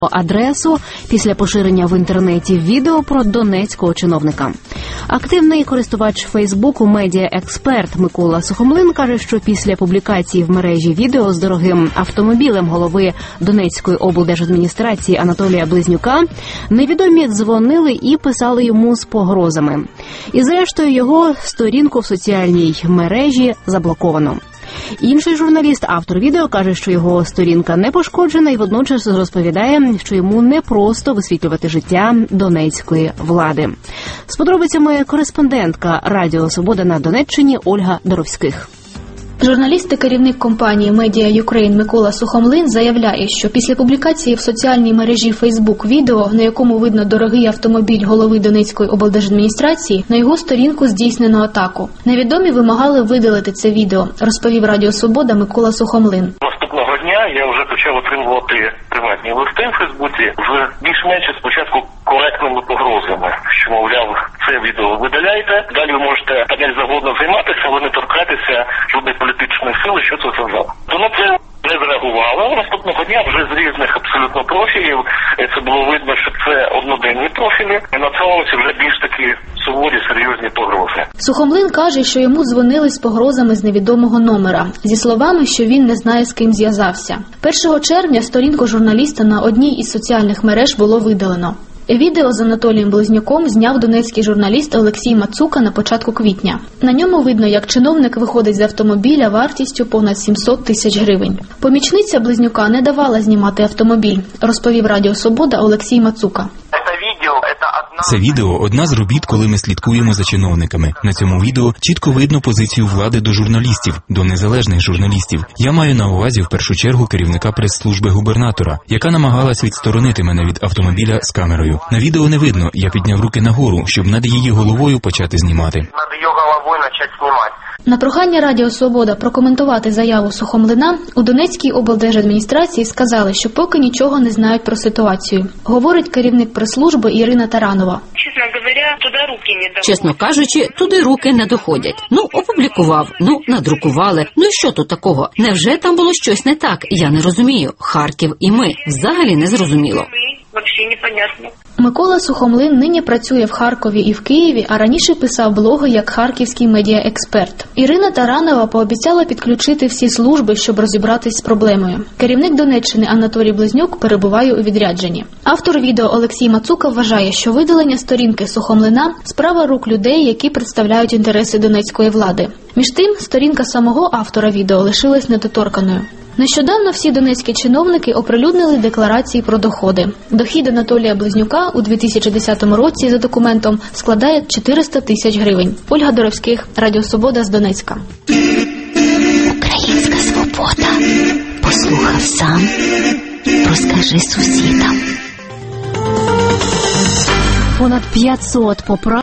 адресу після поширення в інтернеті відео про донецького чиновника. Активний користувач Фейсбуку медіа-експерт Микола Сухомлин каже, що після публікації в мережі відео з дорогим автомобілем голови Донецької облдержадміністрації Анатолія Близнюка невідомі дзвонили і писали йому з погрозами. І зрештою його сторінку в соціальній мережі заблоковано. Інший журналіст, автор відео, каже, що його сторінка не пошкоджена і водночас розповідає, що йому не просто висвітлювати життя донецької влади. З подробицями кореспондентка Радіо Свобода на Донеччині Ольга Доровських. Журналіст і керівник компанії Media Ukraine Микола Сухомлин заявляє, що після публікації в соціальній мережі Facebook відео, на якому видно дорогий автомобіль голови Донецької облдержадміністрації, на його сторінку здійснено атаку. Невідомі вимагали видалити це відео, розповів Радіо Свобода Микола Сухомлин. Наступного дня я вже почав отримувати приватні листи в Фейсбуці з більш-менш спочатку коректними погрозами, що, мовляв, це відео видаляйте, далі ви можете як завгодно займатися, але не торкатися жодної політичної сили, що це сказав. То на це не зреагувала. Наступного дня вже з різних абсолютно профілів, це було видно, що це одноденні профілі, і надсилалися вже більш такі суворі, серйозні погрози. Сухомлин каже, що йому дзвонили з погрозами з невідомого номера, зі словами, що він не знає, з ким зв'язався. 1 червня сторінку журналіста на одній із соціальних мереж було видалено. Відео з Анатолієм Близнюком зняв донецький журналіст Олексій Мацука на початку квітня. На ньому видно, як чиновник виходить з автомобіля вартістю понад 700 тисяч гривень. Помічниця Близнюка не давала знімати автомобіль, розповів Радіо Свобода Олексій Мацука. Це відео – одна з робіт, коли ми слідкуємо за чиновниками. На цьому відео чітко видно позицію влади до журналістів, до незалежних журналістів. Я маю на увазі в першу чергу керівника прес-служби губернатора, яка намагалась відсторонити мене від автомобіля з камерою. На відео не видно, я підняв руки нагору, щоб над її головою почати знімати. На прохання Радіо Свобода прокоментувати заяву Сухомлина у Донецькій облдержадміністрації сказали, що поки нічого не знають про ситуацію. Говорить керівник прес-служби Ірина Таранова. Чесно кажучи, туди руки не доходять. Опублікував, надрукували. І що тут такого? Невже там було щось не так? Я не розумію. Харків і ми. Взагалі не зрозуміло. Микола Сухомлин нині працює в Харкові і в Києві, а раніше писав блоги як харківський медіа-експерт. Ірина Таранова пообіцяла підключити всі служби, щоб розібратись з проблемою. Керівник Донеччини Анатолій Близнюк перебуває у відрядженні. Автор відео Олексій Мацука вважає, що видалення сторінки Сухомлина – справа рук людей, які представляють інтереси донецької влади. Між тим, сторінка самого автора відео лишилась недоторканою. Нещодавно всі донецькі чиновники оприлюднили декларації про доходи. Дохід Анатолія Близнюка у 2010 році за документом складає 400 тисяч гривень. Ольга Доровських, Радіо Свобода з Донецька. Українська свобода. Послухав сам, розкажи сусідам. Понад 500 поправок